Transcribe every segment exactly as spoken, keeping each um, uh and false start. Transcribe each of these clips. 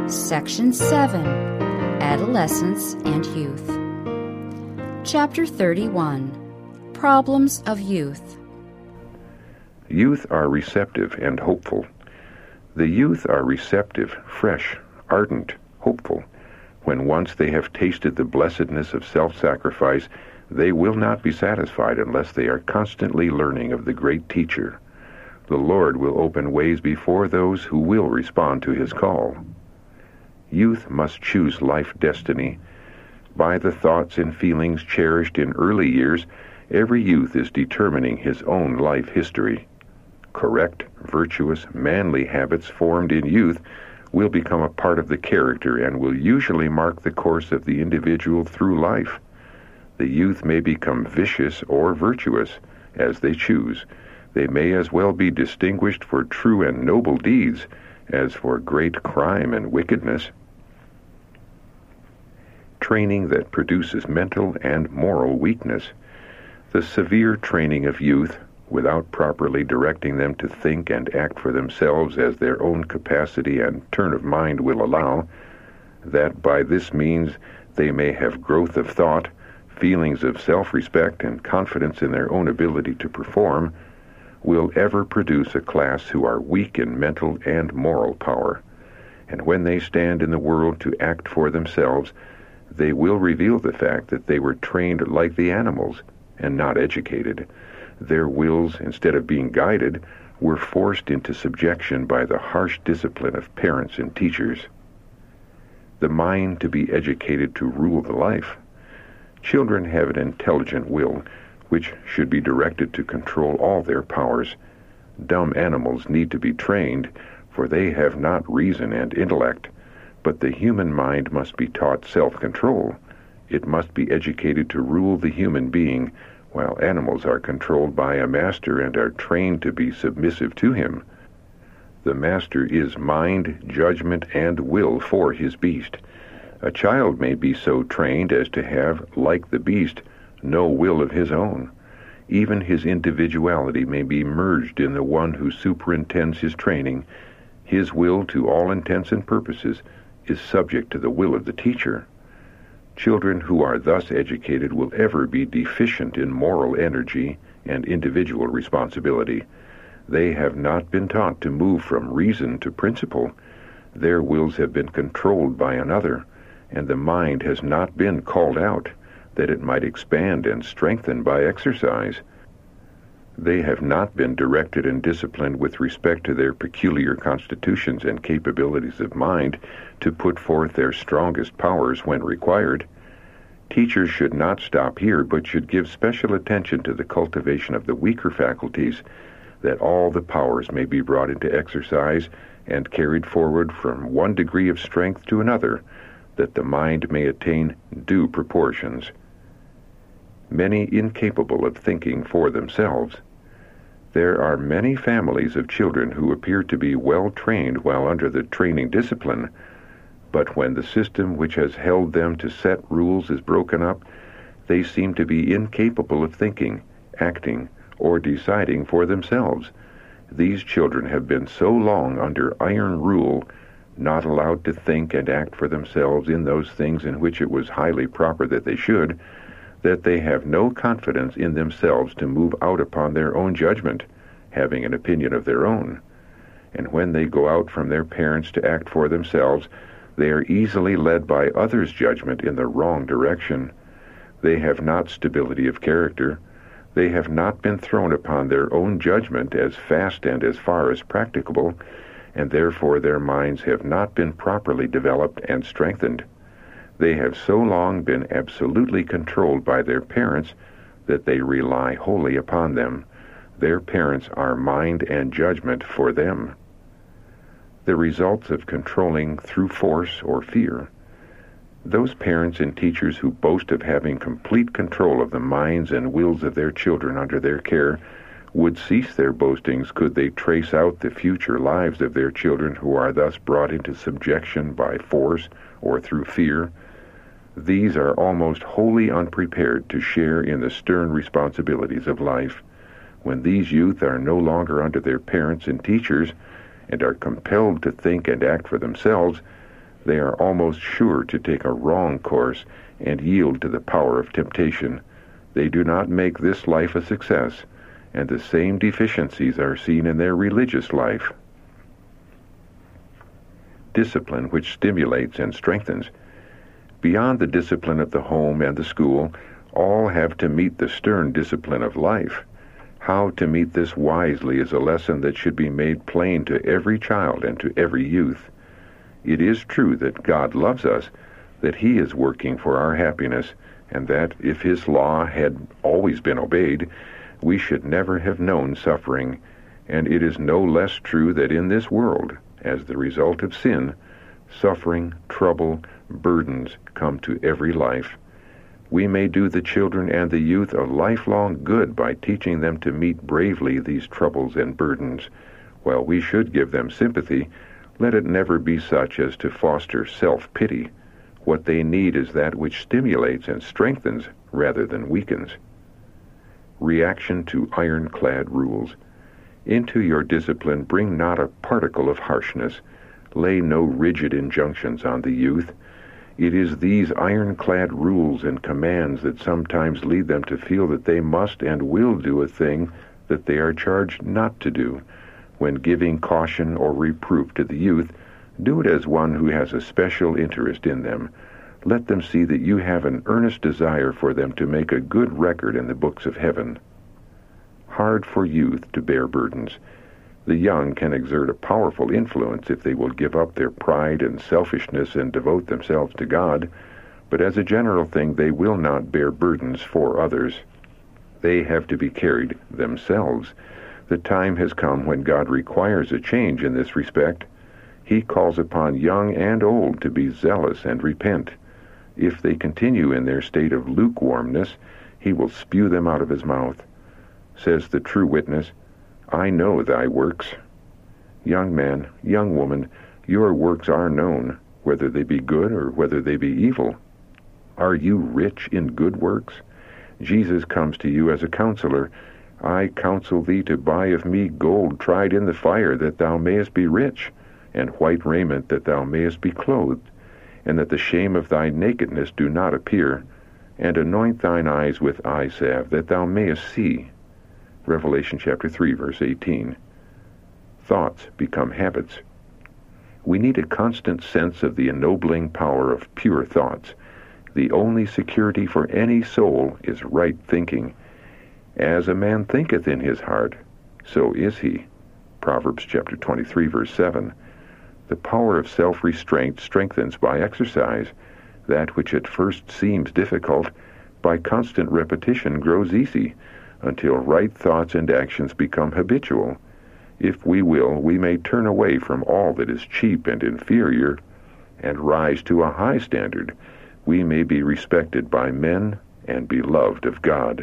Section seven, Adolescence and Youth. Chapter thirty-one, Problems of Youth. Youth are receptive and hopeful. The youth are receptive, fresh, ardent, hopeful. When once they have tasted the blessedness of self-sacrifice, they will not be satisfied unless they are constantly learning of the great teacher. The Lord will open ways before those who will respond to his call. Youth must choose life destiny. By the thoughts and feelings cherished in early years, every youth is determining his own life history. Correct, virtuous, manly habits formed in youth will become a part of the character and will usually mark the course of the individual through life. The youth may become vicious or virtuous, as they choose. They may as well be distinguished for true and noble deeds as for great crime and wickedness. Training that produces mental and moral weakness. The severe training of youth, without properly directing them to think and act for themselves as their own capacity and turn of mind will allow, that by this means they may have growth of thought, feelings of self-respect, and confidence in their own ability to perform, will ever produce a class who are weak in mental and moral power. And when they stand in the world to act for themselves, they will reveal the fact that they were trained like the animals and not educated. Their wills, instead of being guided, were forced into subjection by the harsh discipline of parents and teachers. The mind to be educated to rule the life. Children have an intelligent will, which should be directed to control all their powers. Dumb animals need to be trained, for they have not reason and intellect. But the human mind must be taught self-control. It must be educated to rule the human being, while animals are controlled by a master and are trained to be submissive to him. The master is mind, judgment, and will for his beast. A child may be so trained as to have, like the beast, no will of his own. Even his individuality may be merged in the one who superintends his training. His will, to all intents and purposes, is subject to the will of the teacher. Children who are thus educated will ever be deficient in moral energy and individual responsibility. They have not been taught to move from reason to principle. Their wills have been controlled by another, and the mind has not been called out, that it might expand and strengthen by exercise. They have not been directed and disciplined with respect to their peculiar constitutions and capabilities of mind to put forth their strongest powers when required. Teachers should not stop here, but should give special attention to the cultivation of the weaker faculties, that all the powers may be brought into exercise and carried forward from one degree of strength to another, that the mind may attain due proportions. Many incapable of thinking for themselves. There are many families of children who appear to be well trained while under the training discipline, but when the system which has held them to set rules is broken up, they seem to be incapable of thinking, acting, or deciding for themselves. These children have been so long under iron rule, not allowed to think and act for themselves in those things in which it was highly proper that they should, that they have no confidence in themselves to move out upon their own judgment, having an opinion of their own. And when they go out from their parents to act for themselves, they are easily led by others' judgment in the wrong direction. They have not stability of character. They have not been thrown upon their own judgment as fast and as far as practicable, and therefore their minds have not been properly developed and strengthened. They have so long been absolutely controlled by their parents that they rely wholly upon them. Their parents are mind and judgment for them. The results of controlling through force or fear. Those parents and teachers who boast of having complete control of the minds and wills of their children under their care would cease their boastings could they trace out the future lives of their children who are thus brought into subjection by force or through fear. These are almost wholly unprepared to share in the stern responsibilities of life. When these youth are no longer under their parents and teachers, and are compelled to think and act for themselves, they are almost sure to take a wrong course and yield to the power of temptation. They do not make this life a success, and the same deficiencies are seen in their religious life. Discipline which stimulates and strengthens. Beyond the discipline of the home and the school, all have to meet the stern discipline of life. How to meet this wisely is a lesson that should be made plain to every child and to every youth. It is true that God loves us, that He is working for our happiness, and that if His law had always been obeyed, we should never have known suffering. And it is no less true that in this world, as the result of sin, suffering, trouble, burdens come to every life. We may do the children and the youth a lifelong good by teaching them to meet bravely these troubles and burdens. While we should give them sympathy, let it never be such as to foster self-pity. What they need is that which stimulates and strengthens rather than weakens. Reaction to ironclad rules. Into your discipline bring not a particle of harshness. Lay no rigid injunctions on the youth. It is these ironclad rules and commands that sometimes lead them to feel that they must and will do a thing that they are charged not to do. When giving caution or reproof to the youth, do it as one who has a special interest in them. Let them see that you have an earnest desire for them to make a good record in the books of heaven. Hard for youth to bear burdens. The young can exert a powerful influence if they will give up their pride and selfishness and devote themselves to God, but as a general thing they will not bear burdens for others. They have to be carried themselves. The time has come when God requires a change in this respect. He calls upon young and old to be zealous and repent. If they continue in their state of lukewarmness, He will spew them out of His mouth. Says the true witness, I know thy works. Young man, young woman, your works are known, whether they be good or whether they be evil. Are you rich in good works? Jesus comes to you as a counselor. I counsel thee to buy of me gold tried in the fire, that thou mayest be rich, and white raiment, that thou mayest be clothed, and that the shame of thy nakedness do not appear, and anoint thine eyes with eye salve, that thou mayest see. Revelation chapter three, verse eighteen. Thoughts become habits. We need a constant sense of the ennobling power of pure thoughts. The only security for any soul is right thinking. As a man thinketh in his heart, so is he. Proverbs chapter twenty-three, verse seven. The power of self-restraint strengthens by exercise. That which at first seems difficult, by constant repetition grows easy, until right thoughts and actions become habitual. If we will, we may turn away from all that is cheap and inferior, and rise to a high standard. We may be respected by men and beloved of God.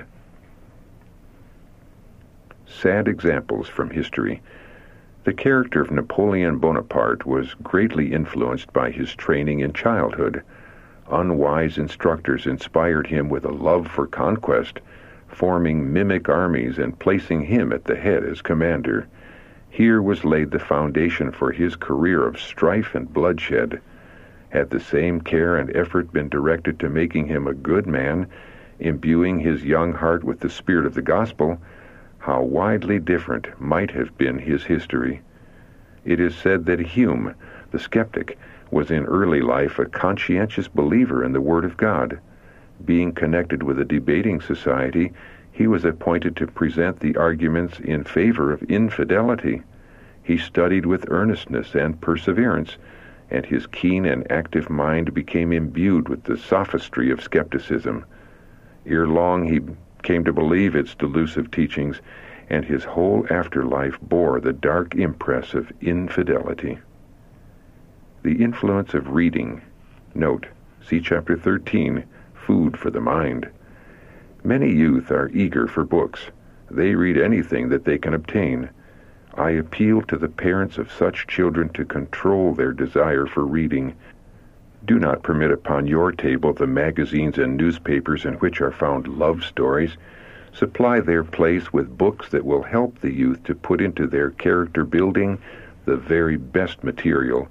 Sad examples from history. The character of Napoleon Bonaparte was greatly influenced by his training in childhood. Unwise instructors inspired him with a love for conquest, forming mimic armies and placing him at the head as commander. Here was laid the foundation for his career of strife and bloodshed. Had the same care and effort been directed to making him a good man, imbuing his young heart with the spirit of the gospel, how widely different might have been his history. It is said that Hume, the skeptic, was in early life a conscientious believer in the Word of God. Being connected with a debating society, he was appointed to present the arguments in favor of infidelity. He studied with earnestness and perseverance, and his keen and active mind became imbued with the sophistry of skepticism. Ere long he came to believe its delusive teachings, and his whole afterlife bore the dark impress of infidelity. The influence of reading. Note, see chapter thirteen, Food for the Mind. Many youth are eager for books. They read anything that they can obtain. I appeal to the parents of such children to control their desire for reading. Do not permit upon your table the magazines and newspapers in which are found love stories. Supply their place with books that will help the youth to put into their character building the very best material,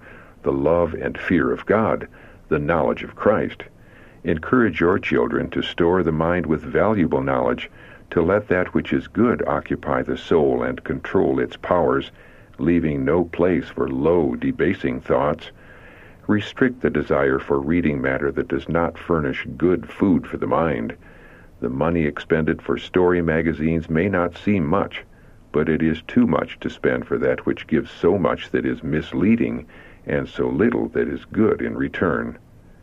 the love and fear of God, the knowledge of Christ. Encourage your children to store the mind with valuable knowledge, to let that which is good occupy the soul and control its powers, leaving no place for low, debasing thoughts. Restrict the desire for reading matter that does not furnish good food for the mind. The money expended for story magazines may not seem much, but it is too much to spend for that which gives so much that is misleading and so little that is good in return.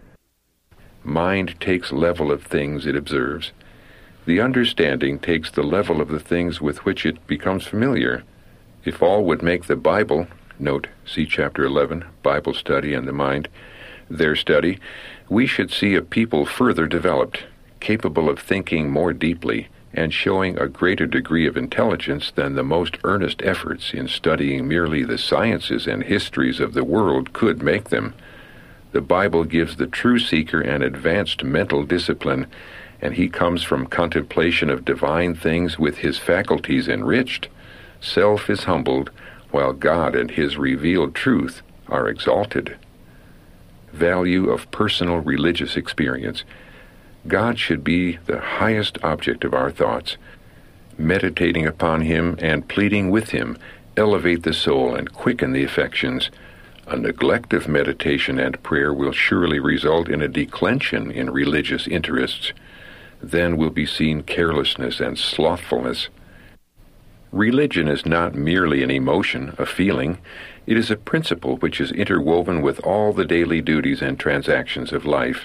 Mind takes level of things it observes. The understanding takes the level of the things with which it becomes familiar. If all would make the Bible, note, see chapter eleven, Bible Study and the Mind, their study, we should see a people further developed, capable of thinking more deeply, and showing a greater degree of intelligence than the most earnest efforts in studying merely the sciences and histories of the world could make them. The Bible gives the true seeker an advanced mental discipline, and he comes from contemplation of divine things with his faculties enriched. Self is humbled, while God and his revealed truth are exalted. Value of personal religious experience. God should be the highest object of our thoughts. Meditating upon him and pleading with him elevate the soul and quicken the affections. A neglect of meditation and prayer will surely result in a declension in religious interests. Then will be seen carelessness and slothfulness. Religion is not merely an emotion, a feeling. It is a principle which is interwoven with all the daily duties and transactions of life.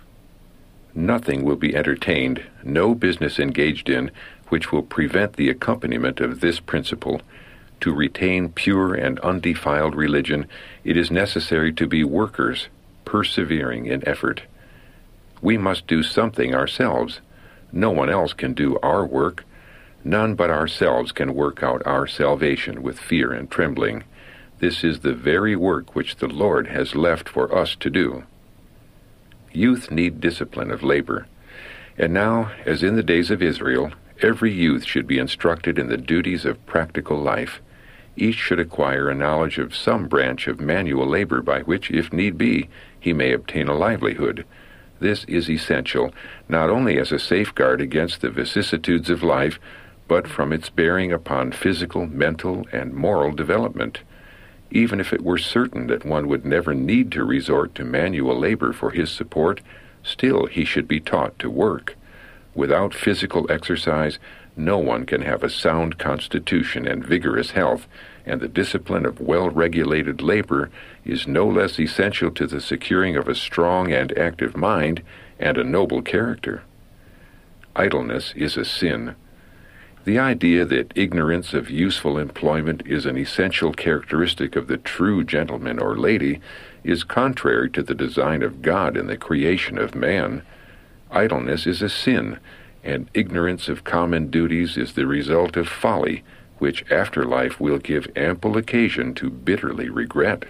Nothing will be entertained, no business engaged in, which will prevent the accompaniment of this principle. To retain pure and undefiled religion, it is necessary to be workers, persevering in effort. We must do something ourselves. No one else can do our work. None but ourselves can work out our salvation with fear and trembling. This is the very work which the Lord has left for us to do. Youth need discipline of labor. And now, as in the days of Israel, every youth should be instructed in the duties of practical life. Each should acquire a knowledge of some branch of manual labor by which, if need be, he may obtain a livelihood. This is essential, not only as a safeguard against the vicissitudes of life, but from its bearing upon physical, mental, and moral development. Even if it were certain that one would never need to resort to manual labor for his support, still he should be taught to work. Without physical exercise, no one can have a sound constitution and vigorous health, and the discipline of well-regulated labor is no less essential to the securing of a strong and active mind and a noble character. Idleness is a sin. The idea that ignorance of useful employment is an essential characteristic of the true gentleman or lady is contrary to the design of God in the creation of man. Idleness is a sin, and ignorance of common duties is the result of folly, which afterlife will give ample occasion to bitterly regret.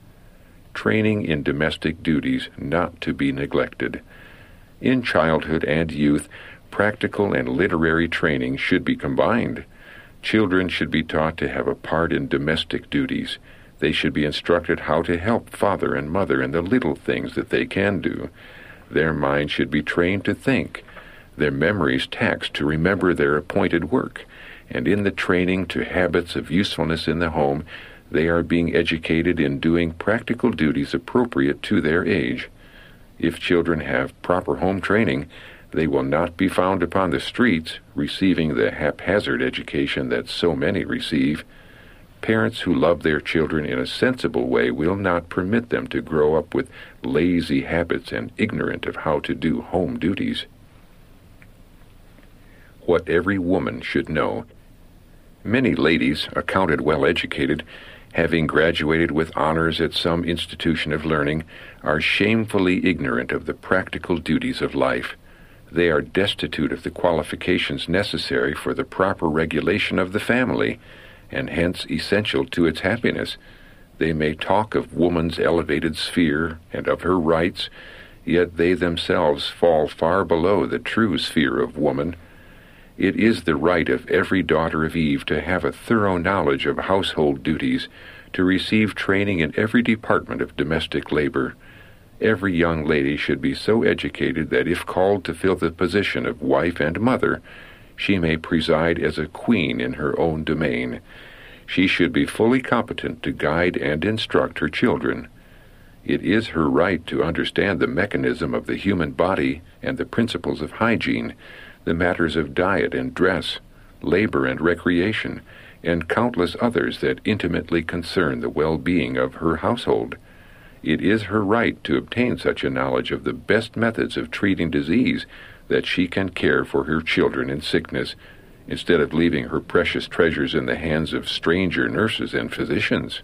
Training in domestic duties not to be neglected. In childhood and youth, practical and literary training should be combined. Children should be taught to have a part in domestic duties. They should be instructed how to help father and mother in the little things that they can do. Their minds should be trained to think, their memories taxed to remember their appointed work, and in the training to habits of usefulness in the home, they are being educated in doing practical duties appropriate to their age. If children have proper home training, they will not be found upon the streets receiving the haphazard education that so many receive. Parents who love their children in a sensible way will not permit them to grow up with lazy habits and ignorant of how to do home duties. What every woman should know. Many ladies, accounted well educated, having graduated with honors at some institution of learning, are shamefully ignorant of the practical duties of life. They are destitute of the qualifications necessary for the proper regulation of the family, and hence essential to its happiness. They may talk of woman's elevated sphere and of her rights, yet they themselves fall far below the true sphere of woman. It is the right of every daughter of Eve to have a thorough knowledge of household duties, to receive training in every department of domestic labor. Every young lady should be so educated that if called to fill the position of wife and mother, she may preside as a queen in her own domain. She should be fully competent to guide and instruct her children. It is her right to understand the mechanism of the human body and the principles of hygiene, the matters of diet and dress, labor and recreation, and countless others that intimately concern the well-being of her household. It is her right to obtain such a knowledge of the best methods of treating disease that she can care for her children in sickness, instead of leaving her precious treasures in the hands of stranger nurses and physicians.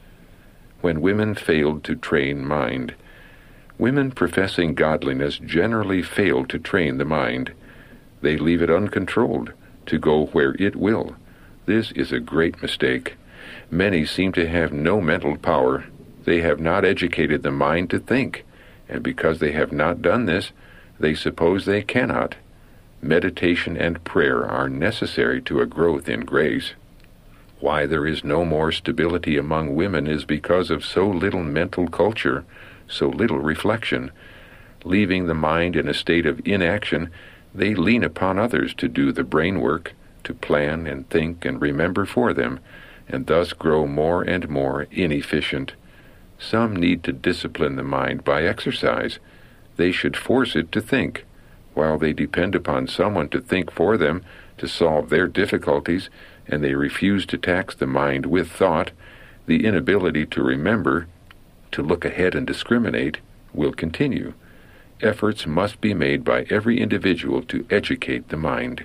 When women failed to train mind, women professing godliness generally fail to train the mind. They leave it uncontrolled, to go where it will. This is a great mistake. Many seem to have no mental power. They have not educated the mind to think, and because they have not done this, they suppose they cannot. Meditation and prayer are necessary to a growth in grace. Why there is no more stability among women is because of so little mental culture, so little reflection. Leaving the mind in a state of inaction, they lean upon others to do the brain work, to plan and think and remember for them, and thus grow more and more inefficient. Some need to discipline the mind by exercise. They should force it to think. While they depend upon someone to think for them, to solve their difficulties, and they refuse to tax the mind with thought, the inability to remember, to look ahead and discriminate, will continue. Efforts must be made by every individual to educate the mind.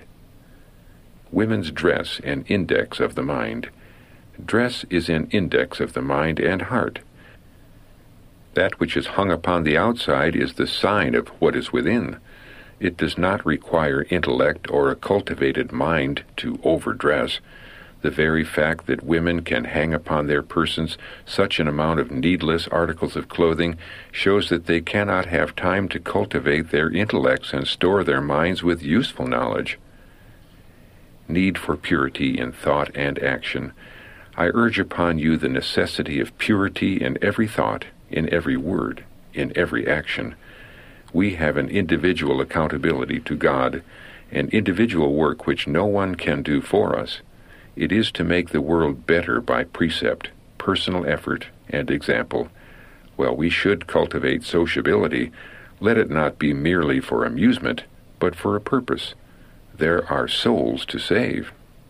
Women's dress, an index of the mind. Dress is an index of the mind and heart. That which is hung upon the outside is the sign of what is within. It does not require intellect or a cultivated mind to overdress. The very fact that women can hang upon their persons such an amount of needless articles of clothing shows that they cannot have time to cultivate their intellects and store their minds with useful knowledge. Need for purity in thought and action. I urge upon you the necessity of purity in every thought, in every word, in every action. We have an individual accountability to God, an individual work which no one can do for us. It is to make the world better by precept, personal effort, and example. While we should cultivate sociability, let it not be merely for amusement, but for a purpose. There are souls to save.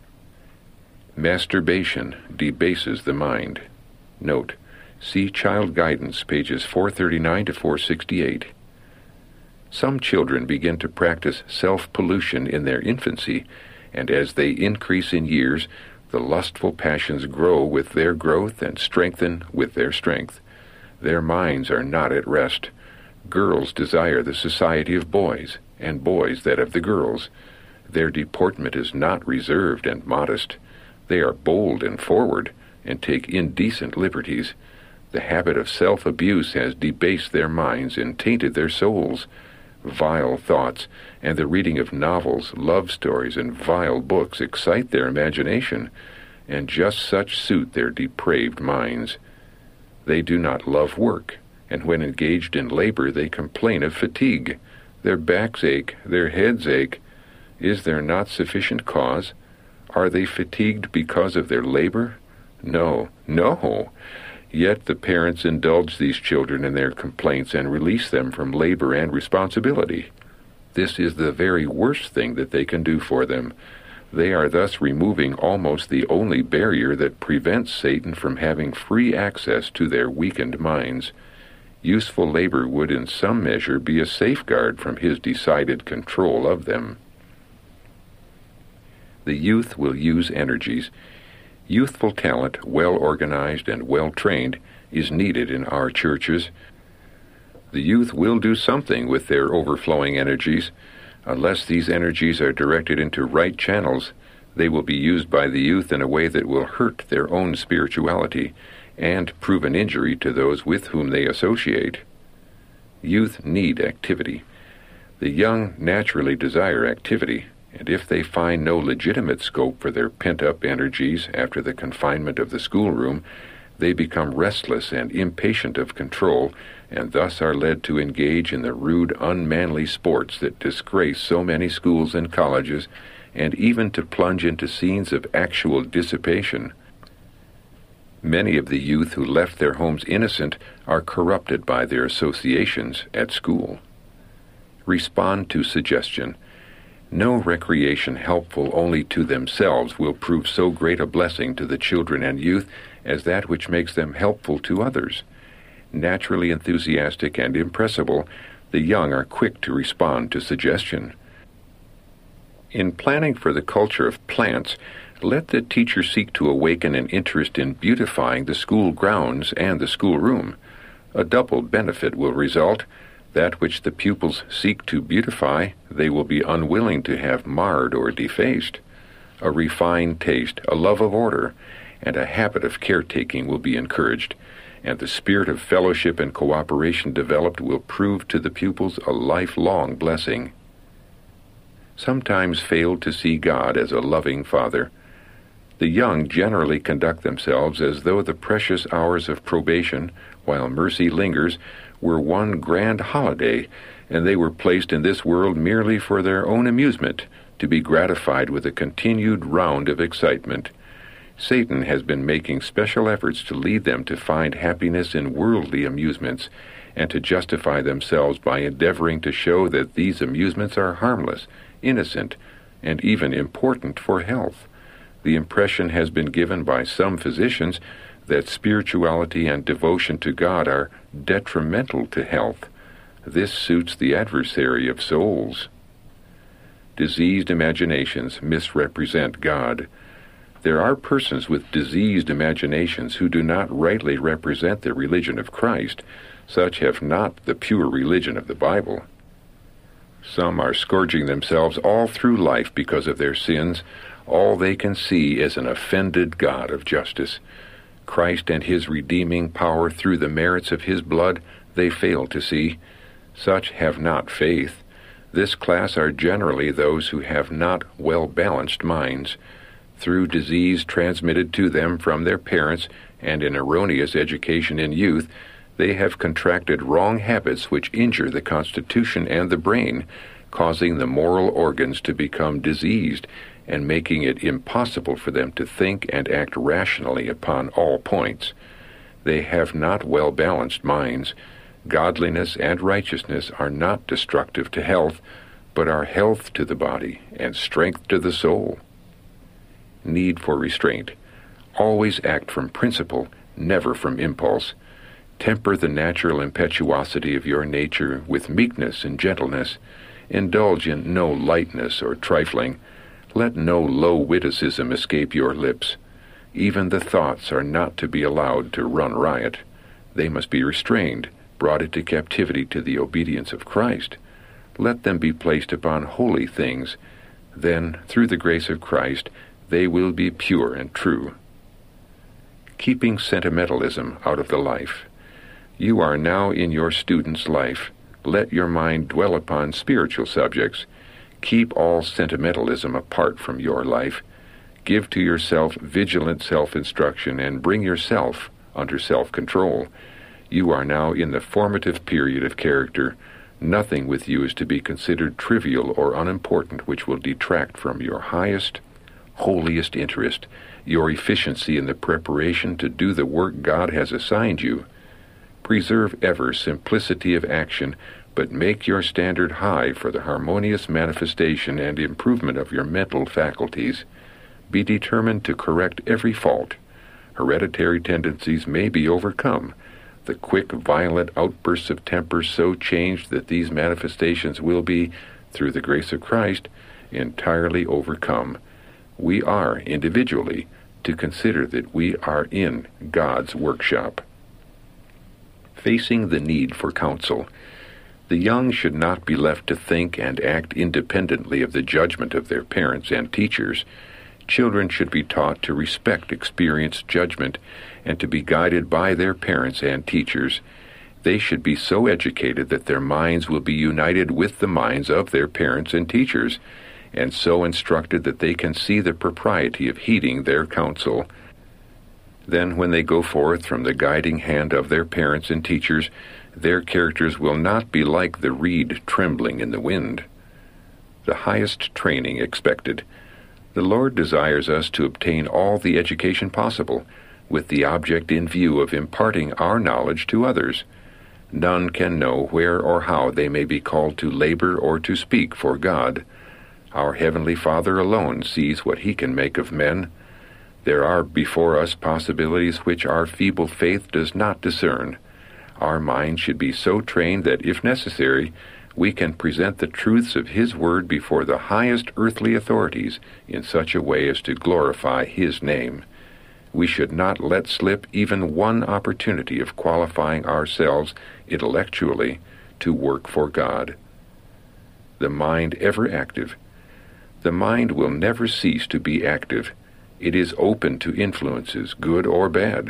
Masturbation debases the mind. Note, see Child Guidance, pages four thirty-nine to four sixty-eight. Some children begin to practice self-pollution in their infancy, and as they increase in years, the lustful passions grow with their growth and strengthen with their strength. Their minds are not at rest. Girls desire the society of boys, and boys that of the girls. Their deportment is not reserved and modest. They are bold and forward, and take indecent liberties. The habit of self-abuse has debased their minds and tainted their souls. Vile thoughts, and the reading of novels, love stories, and vile books excite their imagination, and just such suit their depraved minds. They do not love work, and when engaged in labor they complain of fatigue. Their backs ache, their heads ache. Is there not sufficient cause? Are they fatigued because of their labor? No, no. Yet the parents indulge these children in their complaints and release them from labor and responsibility. This is the very worst thing that they can do for them. They are thus removing almost the only barrier that prevents Satan from having free access to their weakened minds. Useful labor would in some measure be a safeguard from his decided control of them. The youth will use energies. Youthful talent, well organized and well trained, is needed in our churches. The youth will do something with their overflowing energies. Unless these energies are directed into right channels, they will be used by the youth in a way that will hurt their own spirituality and prove an injury to those with whom they associate. Youth need activity. The young naturally desire activity, and if they find no legitimate scope for their pent-up energies after the confinement of the schoolroom, They become restless and impatient of control, and thus are led to engage in the rude, unmanly sports that disgrace so many schools and colleges, and even to plunge into scenes of actual dissipation. Many of the youth who left their homes innocent are corrupted by their associations at school. Respond to suggestion. No recreation helpful only to themselves will prove so great a blessing to the children and youth as that which makes them helpful to others. Naturally enthusiastic and impressible, the young are quick to respond to suggestion. In planning for the culture of plants, let the teacher seek to awaken an interest in beautifying the school grounds and the schoolroom. A double benefit will result. That which the pupils seek to beautify, they will be unwilling to have marred or defaced. A refined taste, a love of order, and a habit of caretaking will be encouraged, and the spirit of fellowship and cooperation developed will prove to the pupils a lifelong blessing. Sometimes fail to see God as a loving Father. The young generally conduct themselves as though the precious hours of probation, while mercy lingers, were one grand holiday, and they were placed in this world merely for their own amusement, to be gratified with a continued round of excitement. Satan has been making special efforts to lead them to find happiness in worldly amusements, and to justify themselves by endeavoring to show that these amusements are harmless, innocent, and even important for health. The impression has been given by some physicians that spirituality and devotion to God are detrimental to health. This suits the adversary of souls. Diseased imaginations misrepresent God. There are persons with diseased imaginations who do not rightly represent the religion of Christ. Such have not the pure religion of the Bible. Some are scourging themselves all through life because of their sins. All they can see is an offended God of justice. Christ and his redeeming power through the merits of his blood they fail to see. Such have not faith. This class are generally those who have not well-balanced minds. Through disease transmitted to them from their parents and an erroneous education in youth, they have contracted wrong habits which injure the constitution and the brain, causing the moral organs to become diseased and making it impossible for them to think and act rationally upon all points. They have not well-balanced minds. Godliness and righteousness are not destructive to health, but are health to the body and strength to the soul. Need for restraint. Always act from principle, never from impulse. Temper the natural impetuosity of your nature with meekness and gentleness. Indulge in no lightness or trifling. Let no low witticism escape your lips. Even the thoughts are not to be allowed to run riot. They must be restrained, brought into captivity to the obedience of Christ. Let them be placed upon holy things. Then, through the grace of Christ, they will be pure and true. Keeping sentimentalism out of the life. You are now in your student's life. Let your mind dwell upon spiritual subjects. Keep all sentimentalism apart from your life. Give to yourself vigilant self-instruction and bring yourself under self-control. You are now in the formative period of character. Nothing with you is to be considered trivial or unimportant which will detract from your highest, holiest interest, your efficiency in the preparation to do the work God has assigned you. Preserve ever simplicity of action, but make your standard high for the harmonious manifestation and improvement of your mental faculties. Be determined to correct every fault. Hereditary tendencies may be overcome. The quick, violent outbursts of temper so changed that these manifestations will be, through the grace of Christ, entirely overcome. We are, individually, to consider that we are in God's workshop. Facing the need for counsel. The young should not be left to think and act independently of the judgment of their parents and teachers. Children should be taught to respect experienced judgment and to be guided by their parents and teachers. They should be so educated that their minds will be united with the minds of their parents and teachers, and so instructed that they can see the propriety of heeding their counsel. Then when they go forth from the guiding hand of their parents and teachers, their characters will not be like the reed trembling in the wind. The highest training expected. The Lord desires us to obtain all the education possible, with the object in view of imparting our knowledge to others. None can know where or how they may be called to labor or to speak for God. Our Heavenly Father alone sees what He can make of men. There are before us possibilities which our feeble faith does not discern. Our mind should be so trained that, if necessary, we can present the truths of His Word before the highest earthly authorities in such a way as to glorify His name. We should not let slip even one opportunity of qualifying ourselves intellectually to work for God. The mind ever active. The mind will never cease to be active. It is open to influences, good or bad.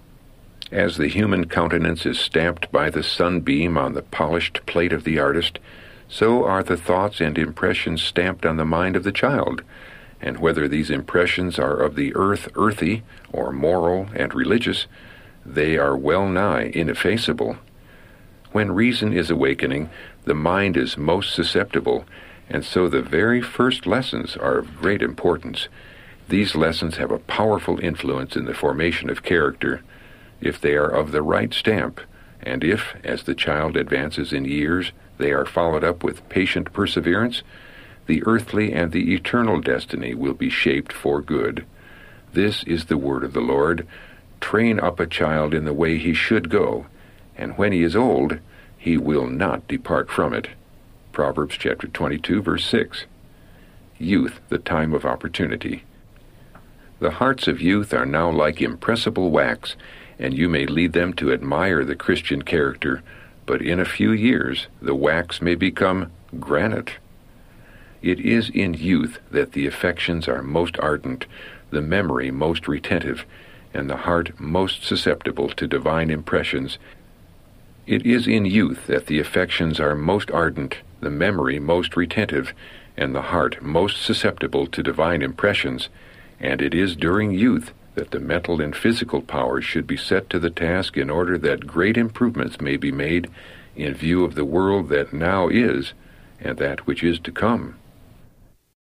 As the human countenance is stamped by the sunbeam on the polished plate of the artist, so are the thoughts and impressions stamped on the mind of the child, and whether these impressions are of the earth earthy, or moral and religious, they are well nigh ineffaceable. When reason is awakening, the mind is most susceptible, and so the very first lessons are of great importance. These lessons have a powerful influence in the formation of character, if they are of the right stamp, and if, as the child advances in years, they are followed up with patient perseverance, the earthly and the eternal destiny will be shaped for good. This is the word of the Lord. Train up a child in the way he should go, and when he is old, he will not depart from it. Proverbs chapter twenty-two, verse six. Youth, the time of opportunity. The hearts of youth are now like impressible wax, and you may lead them to admire the Christian character, but in a few years the wax may become granite. It is in youth that the affections are most ardent, the memory most retentive, and the heart most susceptible to divine impressions. It is in youth that the affections are most ardent, the memory most retentive, and the heart most susceptible to divine impressions, and it is during youth that the mental and physical powers should be set to the task in order that great improvements may be made in view of the world that now is and that which is to come.